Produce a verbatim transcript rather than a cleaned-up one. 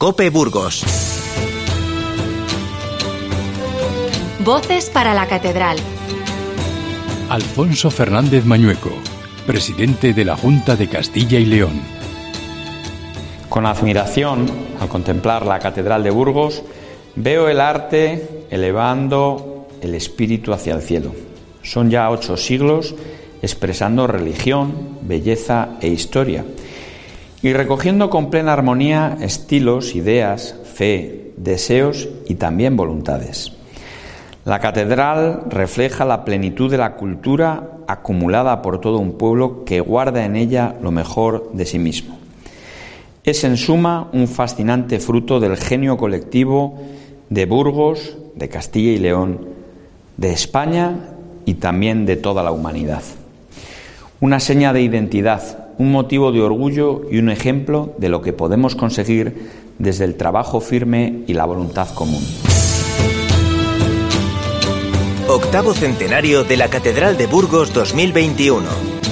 COPE Burgos. Voces para la Catedral. Alfonso Fernández Mañueco, presidente de la Junta de Castilla y León. Con admiración, al contemplar la Catedral de Burgos, veo el arte elevando el espíritu hacia el cielo. Son ya ocho siglos expresando religión, belleza e historia, y recogiendo con plena armonía estilos, ideas, fe, deseos y también voluntades. La catedral refleja la plenitud de la cultura acumulada por todo un pueblo que guarda en ella lo mejor de sí mismo. Es en suma un fascinante fruto del genio colectivo de Burgos, de Castilla y León, de España y también de toda la humanidad. Una seña de identidad, un motivo de orgullo y un ejemplo de lo que podemos conseguir desde el trabajo firme y la voluntad común. Octavo centenario de la Catedral de Burgos dos mil veintiuno.